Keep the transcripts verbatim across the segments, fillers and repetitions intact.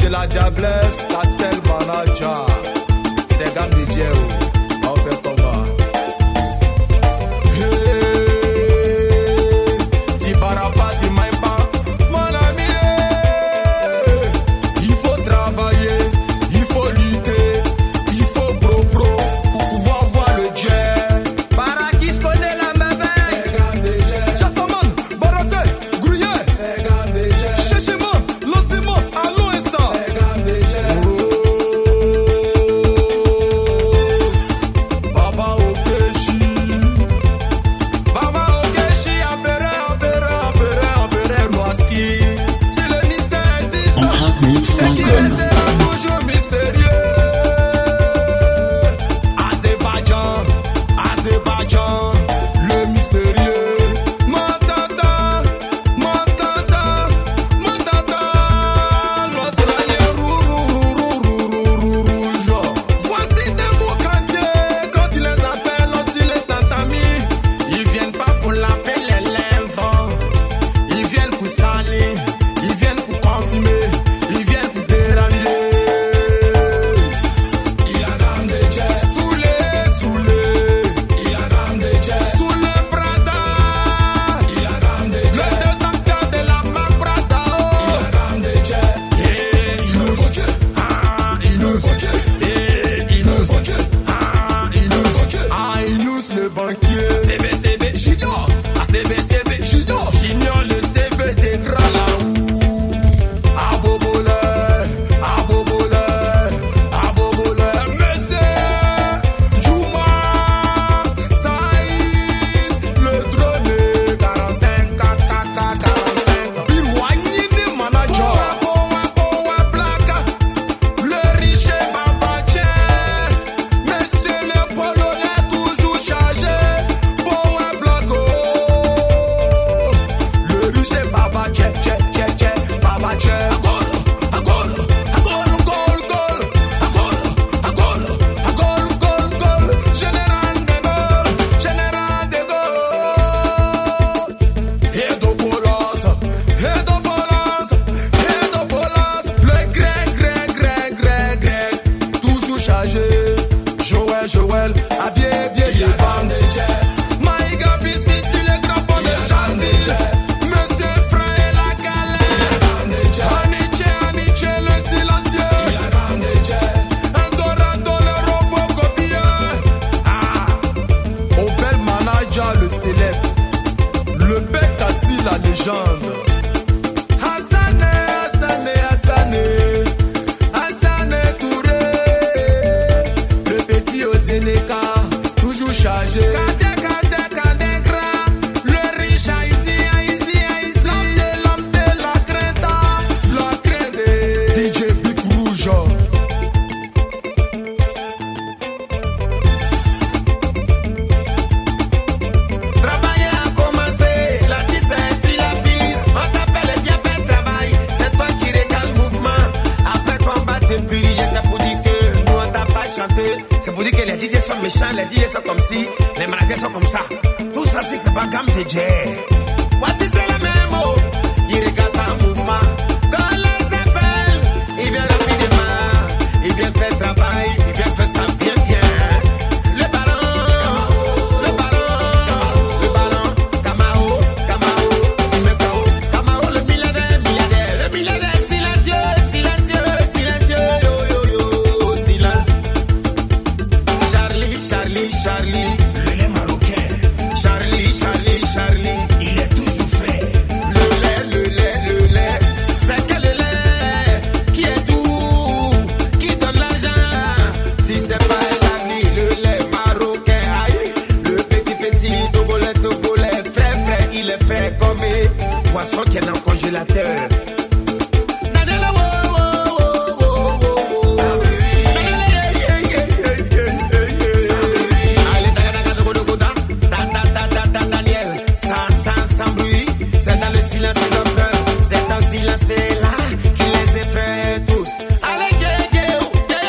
la diablesse, Castel Manager. C'est Gam D J, on fait comment? Tu barras pas, tu m'aimes pas, mon ami. Il faut travailler, il faut lutter, il faut pro pro pour pouvoir voir le jet. Para qui se connaît la même. C'est Gam D J. Chassaman, Barassé, Grouillet. C'est Gam D J. Chéchéman, Losimo, Allons et ça. C'est Gam D J. Baba Okeshi, Baba Okeshi, Apere, Apere, Apere, Apere, Roaski. Si le mystère existe, empreinte mix c'est point qu'il com. restera toujours mystérieux. Azerbaïdjan, Azerbaïdjan, le mystérieux. Matata, Matata, Matata. L'Australien roux, roux, roux, roux, roux, rouge. Voici des mots cantiers. Quand tu les appelles aussi les tatamis, ils viennent pas pour l'appeler l'invent. Ils viennent pour saler, ils viennent pour confirmer, ils viennent pour déranger. Il a Gam D J. Soulé, soulé. Il a Gam D J. Soulé Prada. Il a Gam D J. Le détecteur de la marque Prada. Il a Gam D J. Eh, il nous ah, il nous eh, il nous ah, il nous ah, il nous le banquier. C B C B Junior. Ah, C B C B Junior. Junior le C B des grands là-haut. Abobole, abobole, abobole. Monsieur Juma, Saïd, le drone, quarante-cinq, K K K, quarante-cinq. Birouani de manager. Boa, boa, black. Le riche Babache. Monsieur le Polonais toujours chargé. Boa, black. Le riche Babache, che, che, che, Babache. Agolo, agolo, agolo, gol, gol. Agolo, agolo, agolo, gol, gol. Général de Gaulle, général de Gaulle. Et de Bolas, et de Bolas, et de Bolas. Le grec, grec, grec, grec, grec. Toujours chargé. Joël, Joël, à bien, bien, bien. Gam D J. Maïga Bissi sur les grands ponts de Gam D J. Monsieur Frein et la galère. Aniche, Aniche, le silencieux. Gam D J. Endorado, le robot copieur. Ah, au bel manager, le célèbre. Le bec assis, la légende. Hassane, Hassane, Hassane. Hassane Touré. Le petit Odineka, toujours chargé. Kade, kade, kade, gras. Le riche haïtien, haïtien, haïtien. L'homme de la crainte, la crainte. D J Big Rouge. Travailler a commencé, la tisse est sur la piste. On t'appelle, viens faire le travail. C'est toi qui régale le mouvement. Après combat de purger, c'est pour dire que nous on t'a pas chanté. C'est pour dire que les D J sont méchants, les D J sont comme ci, les managers sont comme ça. Tout ça, si c'est pas Gam D J. Voici c'est le même mot. Il régale un mouvement. Quand les appelle, il vient rapidement. Il vient faire le travail, il vient faire ça bien, bien. Le ballon, le ballon, le ballon, Camaro, Camaro, il me K O. Camaro, le milliardaire, milliardaire, le milliardaire silencieux, silencieux, silencieux, yo, yo, yo, silence. Charlie, Charlie, Charlie, le lait marocain. Charlie, Charlie, Charlie, il est toujours frais. Le lait, le lait, le lait, c'est que le lait qui est doux, qui donne l'argent. Si c'est pas Charlie, le lait marocain, aïe, le petit petit, Togolet, Togolet, frais, frais, il est frais comme un poisson qui est dans le congélateur. Nadala, wo, wo, wo, wo, wo, wo. Nadala, yeah, yeah, yeah, yeah, yeah, yeah. Allez, taga, taga, togo, togo, ta, ta, ta, ta, ta, ta, Daniel. Sans, sans, sans bruit, c'est dans le silence qu'ils ont peur. C'est un silence là qui les effraie tous. Allez, yeah, yeah,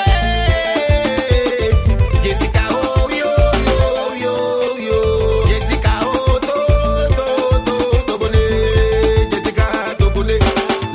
yeah. Jessica, oh, yo, yo, yo, yo. Jessica, oh, to, to, to, to, to, bonnet. Jessica, to, bonnet.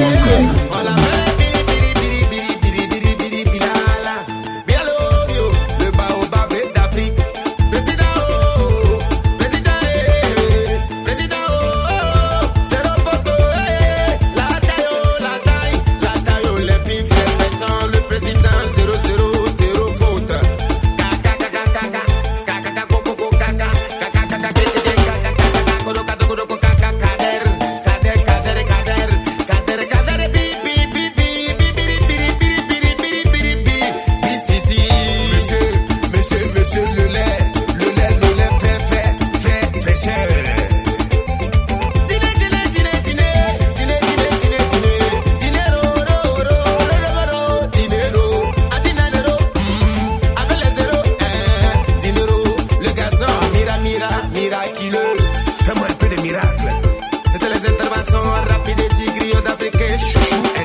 point com. On l'appelle Biri Biri Biri Biri Biri Biri Biri Bilala. Bialobio, le baobab d'Afrique. Président oh, président eh, président oh, c'est le photo eh, la taille oh, la taille, la taille olympique respectant le président zéro zéro zéro faute. Kaka kaka kaka kaka kaka koko kaka kaka kaka kaka kaka kodo kodo kodo kaka kader kader kader kader kader kader bi bi bi bi bi bi bi bi bi bi bi bi si si monsieur monsieur monsieur le lait le lait le lait fait fait fait fait cher. Dîner dîner dîner dîner dîner dîner dîner dîner dîner ro ro ro ro ro dîner ro à dîner ro avec les zéros dîner ro le garçon mira mira miraculeux fais-moi un peu de miracle. C'était les interventions rapides du griot d'Afrique chouchou.